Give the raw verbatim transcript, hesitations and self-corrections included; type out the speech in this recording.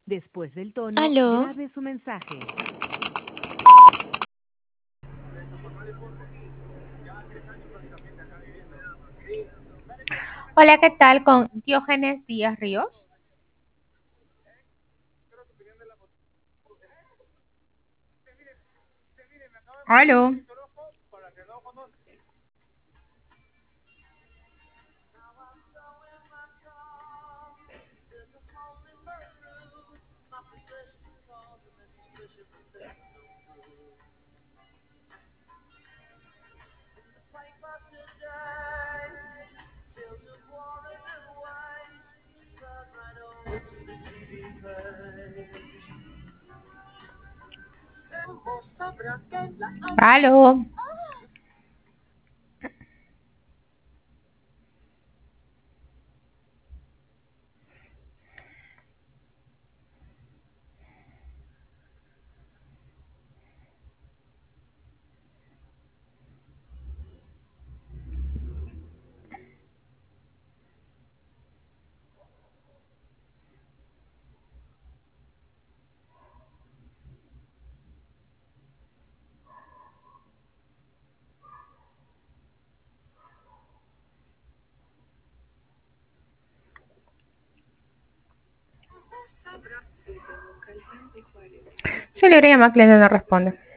Después del tono, Aló. grabe su mensaje. Hola, ¿qué tal? Con Diógenes Díaz Ríos. Aló. Aló. Yo le agrego a cliente no responde.